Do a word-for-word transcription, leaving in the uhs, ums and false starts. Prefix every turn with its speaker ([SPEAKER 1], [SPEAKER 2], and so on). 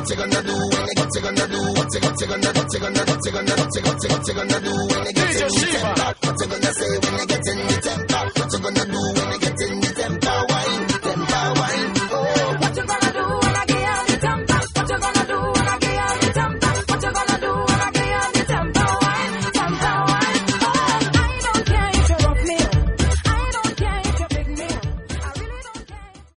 [SPEAKER 1] you gonna do when they get you gonna do? What you what you gonna what you gonna what you gonna what you what you what you gonna do when they get in the temper? What you gonna say when they get in the temper?